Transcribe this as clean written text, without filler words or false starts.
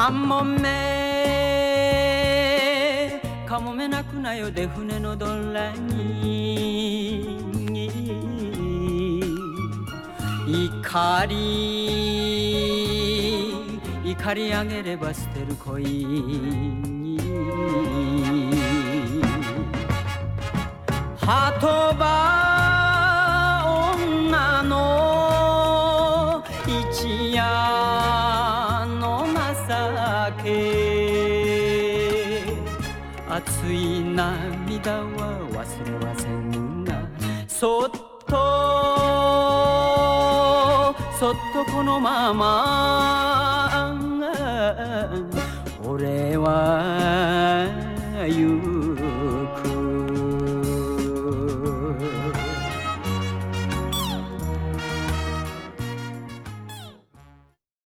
三問目かもめなくなよで船のどらに怒り上げれば捨てる恋鳩場女の一夜の情け熱い涙は忘れませんがそっとこのまま俺は行